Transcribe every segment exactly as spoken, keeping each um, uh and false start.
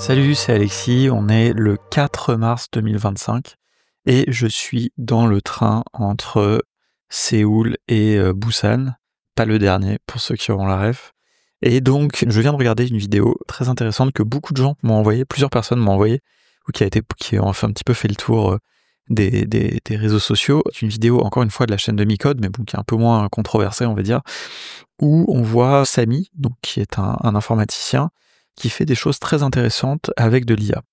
Salut, c'est Alexis, on est le quatre mars deux mille vingt-cinq et je suis dans le train entre Séoul et euh, Busan, pas le dernier pour ceux qui auront la ref. Et donc je viens de regarder une vidéo très intéressante que beaucoup de gens m'ont envoyé, plusieurs personnes m'ont envoyé, ou qui a été, qui ont fait un petit peu fait le tour euh, des, des, des réseaux sociaux. C'est une vidéo encore une fois de la chaîne de Micode, mais bon, qui est un peu moins controversée on va dire, où on voit Samy, donc qui est un, un informaticien, qui fait des choses très intéressantes avec de l'I A.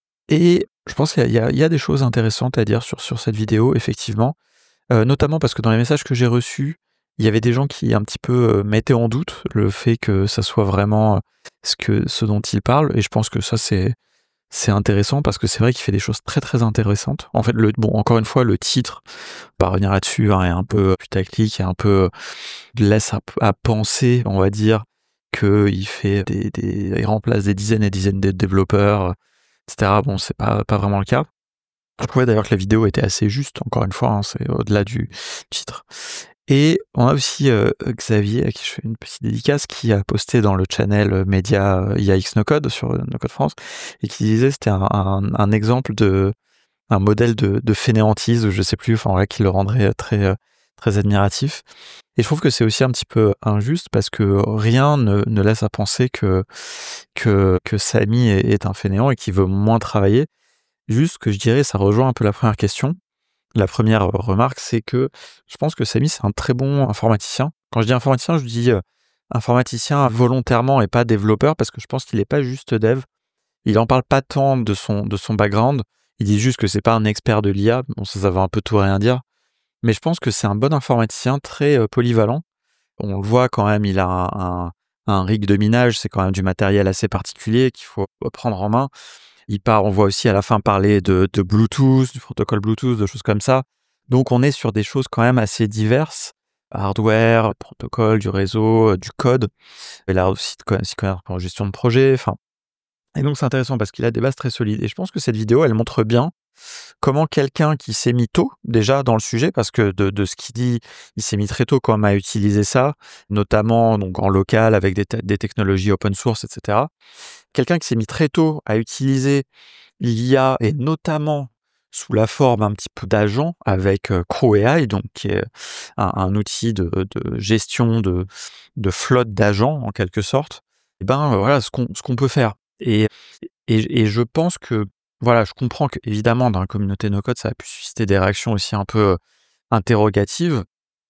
Et je pense qu'il y a, il y a des choses intéressantes à dire sur, sur cette vidéo, effectivement, euh, notamment parce que dans les messages que j'ai reçus, il y avait des gens qui un petit peu euh, mettaient en doute le fait que ça soit vraiment euh, ce, que, ce dont il parle, et je pense que ça c'est, c'est intéressant parce que c'est vrai qu'il fait des choses très très intéressantes. En fait, le, bon, encore une fois, le titre, on va revenir là-dessus, hein, est un peu putaclic, est un peu laisse à, à penser, on va dire, qu'il fait des, des, il remplace des dizaines et dizaines de développeurs, et cetera. Bon, c'est pas, pas vraiment le cas. Je trouvais d'ailleurs que la vidéo était assez juste, encore une fois, hein, c'est au-delà du titre. Et on a aussi euh, Xavier, à qui je fais une petite dédicace, qui a posté dans le channel média euh, I A X No Code sur No Code France, et qui disait que c'était un, un, un exemple de, un modèle de, de fainéantise, je sais plus, enfin voilà, qui le rendrait très, euh, très admiratif. Et je trouve que c'est aussi un petit peu injuste parce que rien ne, ne laisse à penser que, que, que Samy est, est un fainéant et qu'il veut moins travailler. Juste que je dirais, ça rejoint un peu la première question. La première remarque, c'est que je pense que Samy, c'est un très bon informaticien. Quand je dis informaticien, je dis euh, informaticien volontairement et pas développeur parce que je pense qu'il n'est pas juste dev. Il en parle pas tant de son, de son background. Il dit juste que c'est pas un expert de l'I A. Bon, ça, ça veut un peu tout rien dire. Mais je pense que c'est un bon informaticien très euh, polyvalent. On le voit quand même, il a un, un, un rig de minage, c'est quand même du matériel assez particulier qu'il faut prendre en main. Il part, on voit aussi à la fin parler de, de Bluetooth, du protocole Bluetooth, de choses comme ça. Donc on est sur des choses quand même assez diverses. Hardware, protocole, du réseau, du code. Il a aussi de s'y connaître en gestion de projet. Enfin, et donc c'est intéressant parce qu'il a des bases très solides. Et je pense que cette vidéo, elle montre bien comment quelqu'un qui s'est mis tôt déjà dans le sujet, parce que de, de ce qu'il dit, il s'est mis très tôt quand même à utiliser ça, notamment donc en local avec des, te- des technologies open source, et cetera. Quelqu'un qui s'est mis très tôt à utiliser l'I A et notamment sous la forme un petit peu d'agent avec euh, Crow A I, donc qui est un, un outil de, de gestion de, de flotte d'agents en quelque sorte. Et ben euh, voilà ce qu'on ce qu'on peut faire. Et, et, et je pense que voilà, je comprends que évidemment dans la communauté no code ça a pu susciter des réactions aussi un peu euh, interrogatives,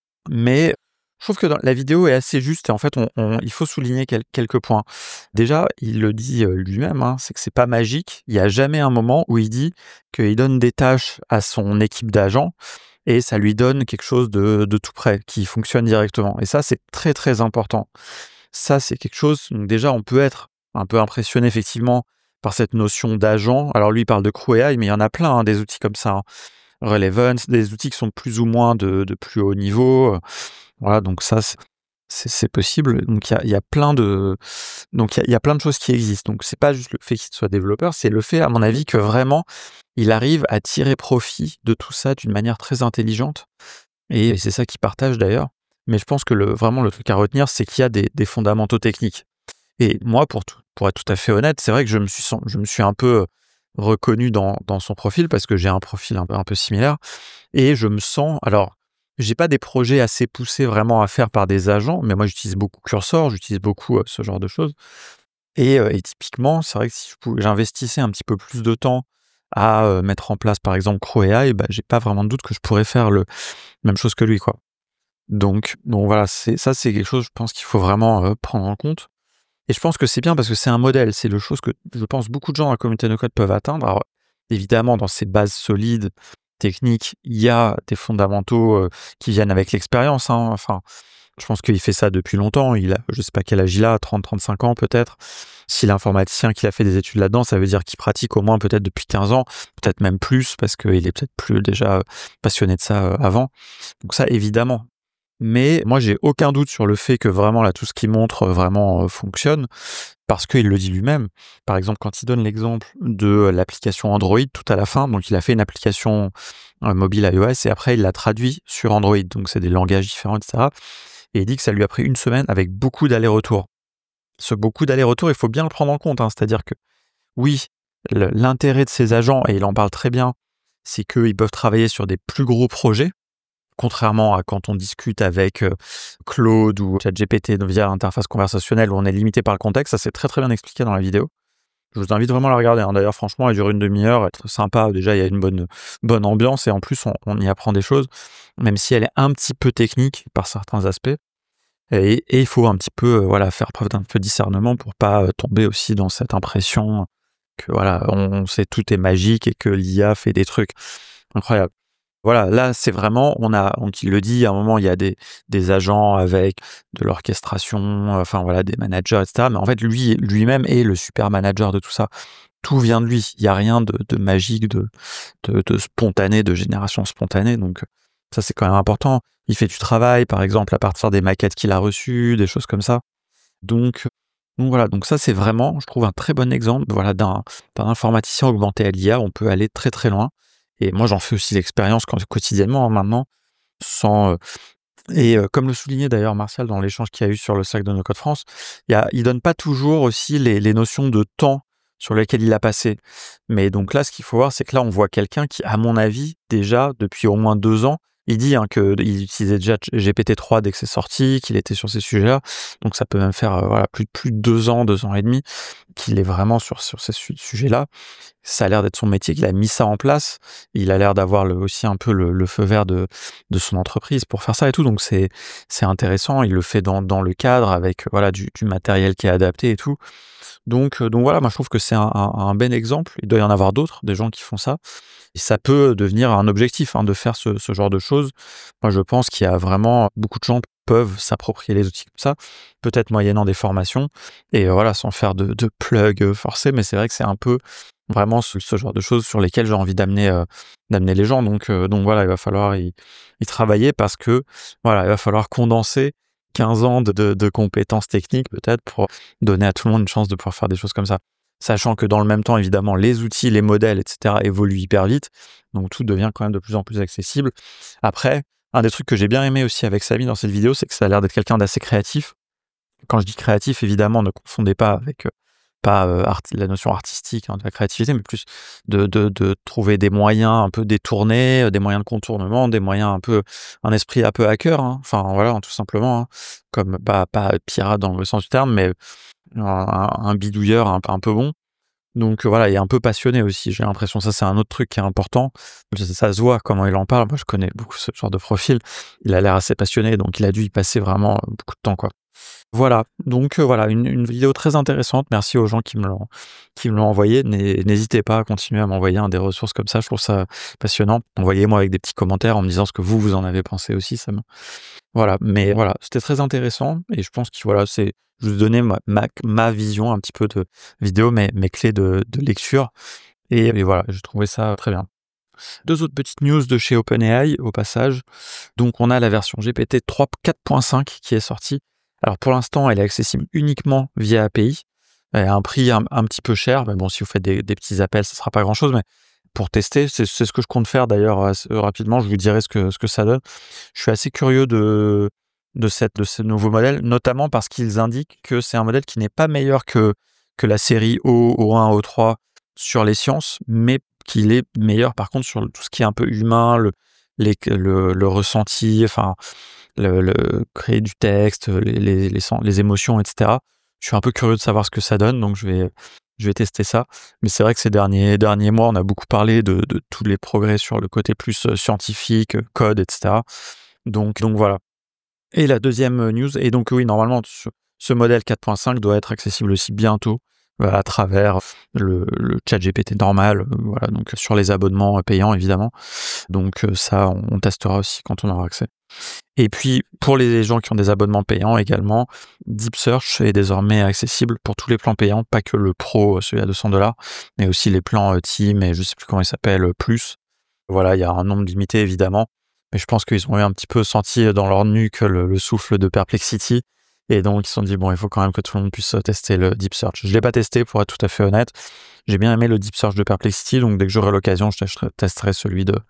mais je trouve que dans la vidéo est assez juste et en fait, on, on- il faut souligner quel- quelques points. Déjà, il le dit euh, lui-même, hein, c'est que c'est pas magique. Il n'y a jamais un moment où il dit qu'il donne des tâches à son équipe d'agents et ça lui donne quelque chose de, de tout prêt, qui fonctionne directement. Et ça, c'est très très important. Ça, c'est quelque chose, donc déjà, on peut être un peu impressionné effectivement par cette notion d'agent. Alors lui, il parle de Crew A I, mais il y en a plein, hein, des outils comme ça, hein. Relevance, des outils qui sont plus ou moins de, de plus haut niveau. euh, Voilà, donc ça, c'est c'est- c'est possible. Donc il y a, il y a plein de, donc il y a, il y a plein de choses qui existent. Donc c'est pas juste le fait qu'il soit développeur, c'est le fait, à mon avis, que vraiment il arrive à tirer profit de tout ça d'une manière très intelligente. Et c'est ça qu'il partage d'ailleurs. Mais je pense que le, vraiment le truc à retenir, c'est qu'il y a des, des fondamentaux techniques. Et moi, pour, tout- pour être tout à fait honnête, c'est vrai que je me suis, sen- je me suis un peu reconnu dans, dans son profil parce que j'ai un profil un peu, un peu similaire. Et je me sens, alors, j'ai pas des projets assez poussés vraiment à faire par des agents, mais moi j'utilise beaucoup Cursor, j'utilise beaucoup euh, ce genre de choses. Et, euh, et typiquement, c'est vrai que si je pouvais- j'investissais un petit peu plus de temps à euh, mettre en place par exemple Crow A I, bah, j'ai pas vraiment de doute que je pourrais faire le même chose que lui, quoi. Donc, donc voilà, c'est, ça c'est quelque chose, je pense qu'il faut vraiment euh, prendre en compte. Et je pense que c'est bien parce que c'est un modèle, c'est le chose que je pense beaucoup de gens dans la communauté no code peuvent atteindre. Alors évidemment, dans ces bases solides, techniques, il y a des fondamentaux euh, qui viennent avec l'expérience, hein. Enfin, je pense qu'il fait ça depuis longtemps. Il a, je sais pas quel âge il a, trente, trente-cinq ans peut-être. S'il est informaticien, qu'il a fait des études là-dedans, ça veut dire qu'il pratique au moins peut-être depuis quinze ans, peut-être même plus, parce qu'il est peut-être plus déjà passionné de ça euh, avant. Donc ça, évidemment. Mais moi, j'ai aucun doute sur le fait que vraiment, là, tout ce qu'il montre euh, vraiment euh, fonctionne, parce qu'il le dit lui-même. Par exemple, quand il donne l'exemple de euh, l'application Android tout à la fin, donc il a fait une application euh, mobile iOS et après, il l'a traduit sur Android. Donc, c'est des langages différents, et cetera. Et il dit que ça lui a pris une semaine avec beaucoup d'allers-retours. Ce beaucoup d'allers-retours, il faut bien le prendre en compte, hein. C'est-à-dire que oui, le l'intérêt de ces agents, et il en parle très bien, c'est qu'ils peuvent travailler sur des plus gros projets, contrairement à quand on discute avec, heu, Claude ou ChatGPT via interface conversationnelle où on est limité par le contexte. Ça, c'est très, très bien expliqué dans la vidéo. Je vous invite vraiment à la regarder, hein. D'ailleurs, franchement, elle dure une demi-heure, elle est très sympa. Déjà, il y a une bonne bonne ambiance et en plus, on on y apprend des choses, même si elle est un petit peu technique par certains aspects. Et et il faut un petit peu, heu, voilà, faire preuve d'un peu de discernement pour pas, heu, tomber aussi dans cette impression que voilà, on on sait tout est magique et que l'I A fait des trucs incroyables. Voilà, là, c'est vraiment on a donc il le dit, à un moment, il y a des des agents avec de l'orchestration, enfin voilà, des managers et cetera. Mais en fait, lui lui-même est le super manager de tout ça. Tout vient de lui. Il y a rien de de magique, de de de spontané, de génération spontanée, donc ça, c'est quand même important. Il fait du travail, par exemple, à partir des maquettes qu'il a reçues, des choses comme ça. Donc donc voilà, donc ça, c'est vraiment, je trouve, un très bon exemple, voilà, d'un d'un informaticien augmenté à l'I A. On peut aller très, très loin et moi, j'en fais aussi l'expérience quand quotidiennement, hein, maintenant, sans, heu et heu, comme le soulignait d'ailleurs Martial dans l'échange qu'il y a eu sur le Slack de No Code France, il y a il donne pas toujours aussi les les notions de temps sur lesquelles il a passé. Mais donc là, ce qu'il faut voir, c'est que là, on voit quelqu'un qui, à mon avis, déjà depuis au moins deux ans, il dit, hein, qu'il utilisait déjà G P T trois dès que c'est sorti, qu'il était sur ces sujets-là. Donc ça peut même faire, heu, voilà, plus de plus de deux ans, deux ans et demi qu'il est vraiment sur sur ces su sujets-là. Ça a l'air d'être son métier, qu'il a mis ça en place. Il a l'air d'avoir le aussi un peu le le feu vert de de son entreprise pour faire ça et tout, donc c'est c'est intéressant. Il le fait dans dans le cadre avec, voilà, du du matériel qui est adapté et tout. Donc heu, donc voilà, moi je trouve que c'est un un un bel exemple. Il doit y en avoir d'autres, des gens qui font ça et ça peut devenir un objectif, hein, de faire ce ce genre de choses. Moi, je pense qu'il y a vraiment beaucoup de gens peuvent s'approprier les outils comme ça, peut-être moyennant des formations et heu, voilà, sans faire de de plug, heu, forcés, mais c'est vrai que c'est un peu vraiment ce ce genre de choses sur lesquelles j'ai envie d'amener, heu, d'amener les gens, donc heu, donc voilà, il va falloir y y travailler parce que, voilà, il va falloir condenser quinze ans de de de compétences techniques peut-être pour donner à tout le monde une chance de pouvoir faire des choses comme ça. Sachant que dans le même temps, évidemment, les outils, les modèles et cetera évoluent hyper vite, donc tout devient quand même de plus en plus accessible. Après, un des trucs que j'ai bien aimé aussi avec Samy dans cette vidéo, c'est que ça a l'air d'être quelqu'un d'assez créatif. Quand je dis créatif, évidemment, ne confondez pas avec, heu, pas, heu, art la notion artistique, hein, de la créativité, mais plus de de de trouver des moyens un peu détournés, heu, des moyens de contournement, des moyens un peu un esprit un peu hacker, hein, enfin voilà, hein, tout simplement, hein. Comme pas pas pirate dans le sens du terme, mais un un un bidouilleur un peu un peu bon. Donc heu, voilà, et un peu passionné aussi, j'ai l'impression. Ça, c'est un autre truc qui est important. Ça ça se voit comment il en parle. Moi, je connais beaucoup ce genre de profil. Il a l'air assez passionné, donc il a dû y passer vraiment, heu, beaucoup de temps, quoi. Voilà, donc heu, voilà, une une vidéo très intéressante. Merci aux gens qui me l'ont qui me l'ont envoyé. N'hé n'hésitez pas à continuer à m'envoyer, hein, des ressources comme ça, je trouve ça passionnant. Envoyez-moi avec des petits commentaires en me disant ce que vous, vous en avez pensé aussi, ça me voilà, mais voilà, c'était très intéressant et je pense que voilà, c'est je vous donnais ma ma ma vision un petit peu de vidéo, mes mes clés de de lecture et et voilà, j'ai trouvé ça très bien. Deux autres petites news de chez OpenAI au passage. Donc on a la version G P T trois quatre point cinq qui est sortie. Alors pour l'instant, elle est accessible uniquement via A P I, elle a un prix un un petit peu cher, mais bon, si vous faites des des petits appels, ça sera pas grand-chose, mais pour tester, c'est c'est ce que je compte faire d'ailleurs, assez rapidement, je vous dirai ce que ce que ça donne. Je suis assez curieux de de cette de ce nouveau modèle, notamment parce qu'ils indiquent que c'est un modèle qui n'est pas meilleur que que la série O, O un, O trois sur les sciences, mais qu'il est meilleur par contre sur tout ce qui est un peu humain, le les le le ressenti, enfin le le créer du texte, les les les sen les émotions et cetera. Je suis un peu curieux de savoir ce que ça donne, donc je vais je vais tester ça. Mais c'est vrai que ces derniers derniers mois, on a beaucoup parlé de de tous les progrès sur le côté plus, heu, scientifique, heu, code et cetera. Donc donc voilà. Et la deuxième heu, news et donc oui, normalement ce ce modèle quatre point cinq doit être accessible aussi bientôt, heu, à travers le le ChatGPT normal, heu, voilà, donc sur les abonnements, heu, payants évidemment. Donc heu, ça, on on testera aussi quand on aura accès. Et puis, pour les gens qui ont des abonnements payants également, Deep Search est désormais accessible pour tous les plans payants, pas que le pro, celui à deux cents dollars, mais aussi les plans, heu, Team et je sais plus comment il s'appelle, heu, Plus. Voilà, il y a un nombre limité évidemment, mais je pense qu'ils ont eu un petit peu senti dans leur nuque le le souffle de Perplexity et donc ils se sont dit: «Bon, il faut quand même que tout le monde puisse tester le Deep Search». Je l'ai pas testé pour être tout à fait honnête. J'ai bien aimé le Deep Search de Perplexity, donc dès que j'aurai l'occasion, je testerai testerai celui de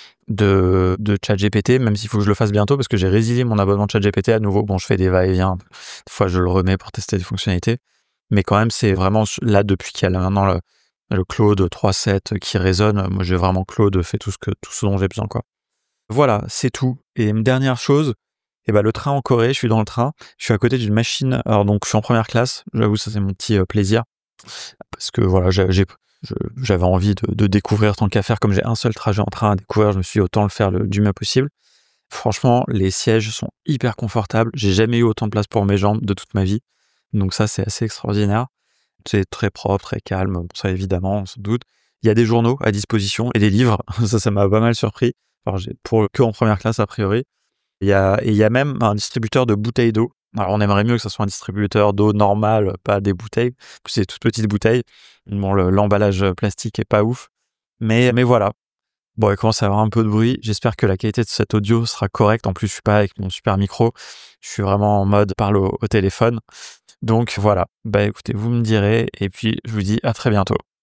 de de ChatGPT, même s'il faut que je le fasse bientôt parce que j'ai résilié mon abonnement ChatGPT à nouveau. Bon, je fais des va-et-vient, des fois je le remets pour tester des fonctionnalités, mais quand même c'est vraiment là depuis qu'il y a maintenant le le Claude trois sept qui résonne. Moi, j'ai vraiment Claude fait tout ce que tout ce dont j'ai besoin, quoi. Voilà, c'est tout. Et une dernière chose, et bah, le train en Corée, je suis dans le train, je suis à côté d'une machine. Alors donc, je suis en première classe. J'avoue, ça c'est mon petit euh, plaisir parce que voilà, j'ai, j'ai- je- j'avais envie de, de découvrir tant qu'à faire. Comme j'ai un seul trajet en train à découvrir, je me suis dit autant le faire le, du mieux possible. Franchement, les sièges sont hyper confortables. J'ai jamais eu autant de place pour mes jambes de toute ma vie. Donc ça, c'est assez extraordinaire. C'est très propre, très calme. Bon, ça, évidemment, on se doute. Il y a des journaux à disposition et des livres. Ça, ça m'a pas mal surpris. Alors, j'ai, pour que en première classe, a priori. Il y a, et il y a même un distributeur de bouteilles d'eau. Alors, on aimerait mieux que ce soit un distributeur d'eau normal, pas des bouteilles. C'est des toutes petites bouteilles. Bon, le- l'emballage plastique est pas ouf. Mais, mais voilà. Bon, il commence à y avoir un peu de bruit. J'espère que la qualité de cet audio sera correcte. En plus, je suis pas avec mon super micro. Je suis vraiment en mode parle au, au téléphone. Donc voilà. Bah écoutez, vous me direz. Et puis, je vous dis à très bientôt.